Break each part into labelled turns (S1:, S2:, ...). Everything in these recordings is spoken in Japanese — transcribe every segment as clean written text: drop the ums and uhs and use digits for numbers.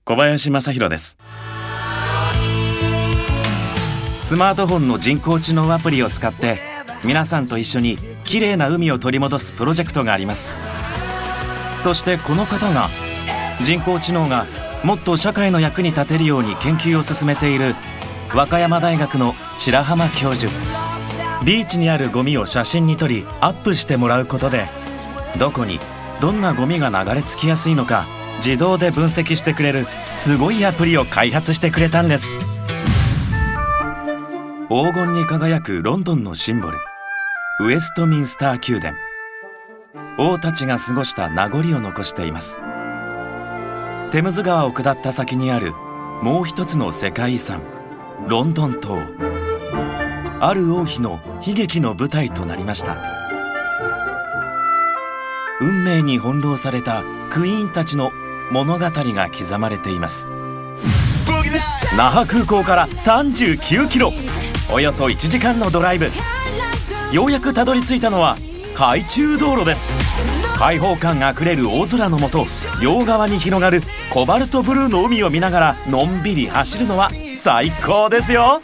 S1: 小林正弘です。スマートフォンの人工知能アプリを使って皆さんと一緒にきれいな海を取り戻すプロジェクトがあります。そしてこの方が人工知能がもっと社会の役に立てるように研究を進めている和歌山大学の白浜教授。ビーチにあるゴミを写真に撮りアップしてもらうことで、どこにどんなゴミが流れ着きやすいのか自動で分析してくれるすごいアプリを開発してくれたんです。黄金に輝くロンドンのシンボル、ウェストミンスター宮殿。王たちが過ごした名残を残しています。テムズ川を下った先にあるもう一つの世界遺産、ロンドン塔。ある王妃の悲劇の舞台となりました。運命に翻弄されたクイーンたちの物語が刻まれています。那覇空港から39キロ、およそ1時間のドライブ。ようやくたどり着いたのは海中道路です。開放感あふれる大空の下、両側に広がるコバルトブルーの海を見ながらのんびり走るのは最高ですよ。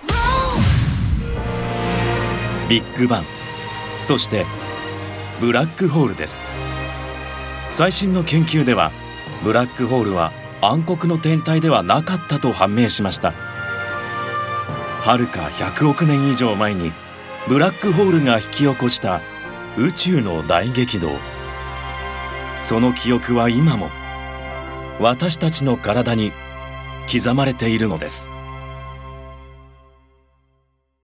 S1: ビッグバン、そしてブラックホールです。最新の研究ではブラックホールは暗黒の天体ではなかったと判明しました。はるか100億年以上前にブラックホールが引き起こした宇宙の大激動。その記憶は今も私たちの体に刻まれているのです。